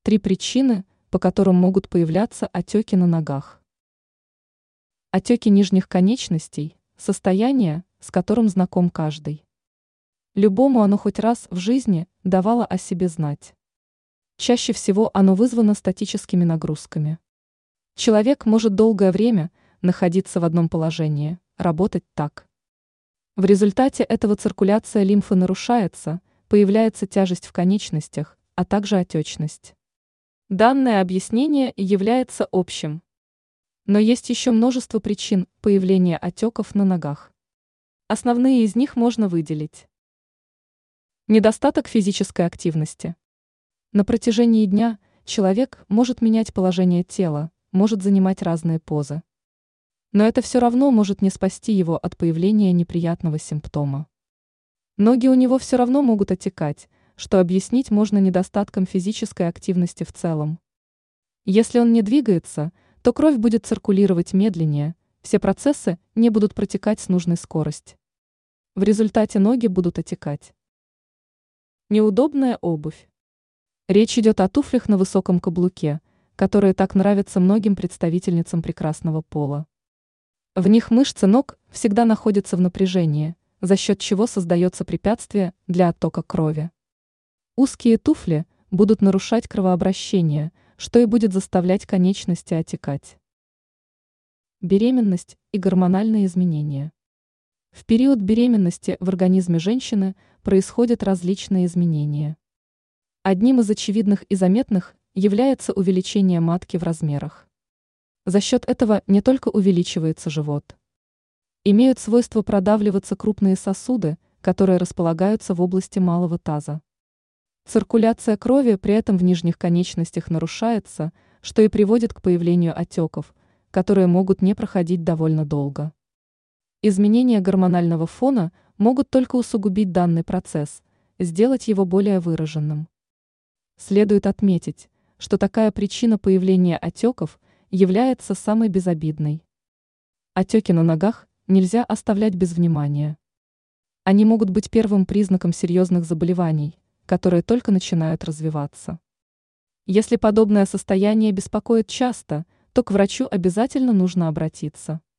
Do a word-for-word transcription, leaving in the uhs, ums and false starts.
Три причины, по которым могут появляться отеки на ногах. Отеки нижних конечностей – состояние, с которым знаком каждый. Любому оно хоть раз в жизни давало о себе знать. Чаще всего оно вызвано статическими нагрузками. Человек может долгое время находиться в одном положении, работать так. В результате этого циркуляция лимфы нарушается, появляется тяжесть в конечностях, а также отечность. Данное объяснение является общим. Но есть еще множество причин появления отеков на ногах. Основные из них можно выделить. Недостаток физической активности. На протяжении дня человек может менять положение тела, может занимать разные позы. Но это все равно может не спасти его от появления неприятного симптома. Ноги у него все равно могут отекать, что объяснить можно недостатком физической активности в целом. Если он не двигается, то кровь будет циркулировать медленнее, все процессы не будут протекать с нужной скоростью. В результате ноги будут отекать. Неудобная обувь. Речь идет о туфлях на высоком каблуке, которые так нравятся многим представительницам прекрасного пола. В них мышцы ног всегда находятся в напряжении, за счет чего создается препятствие для оттока крови. Узкие туфли будут нарушать кровообращение, что и будет заставлять конечности отекать. Беременность и гормональные изменения. В период беременности в организме женщины происходят различные изменения. Одним из очевидных и заметных является увеличение матки в размерах. За счет этого не только увеличивается живот. Имеют свойство продавливаться крупные сосуды, которые располагаются в области малого таза. Циркуляция крови при этом в нижних конечностях нарушается, что и приводит к появлению отеков, которые могут не проходить довольно долго. Изменения гормонального фона могут только усугубить данный процесс, сделать его более выраженным. Следует отметить, что такая причина появления отеков является самой безобидной. Отеки на ногах нельзя оставлять без внимания. Они могут быть первым признаком серьезных заболеваний, которые только начинают развиваться. Если подобное состояние беспокоит часто, то к врачу обязательно нужно обратиться.